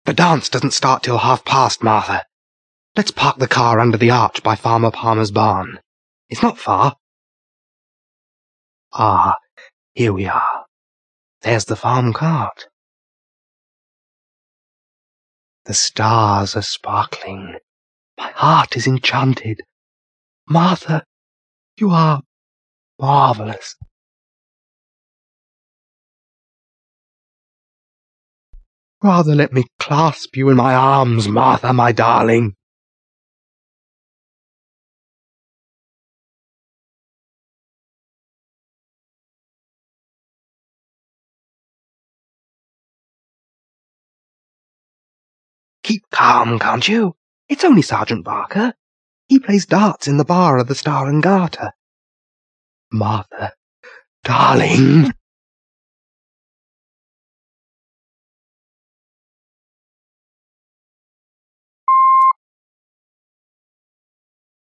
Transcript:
The dance doesn't start till past, Martha. Let's park the car under the arch by Farmer Palmer's barn. It's not far. Ah, here we are. There's the farm cart. The stars are sparkling. My heart is enchanted. Martha, you are marvelous. Rather let me clasp you in my arms, Martha, my darling. Keep calm, can't you? It's only Sergeant Barker. He plays darts in the bar of the Star and Garter. Martha, darling.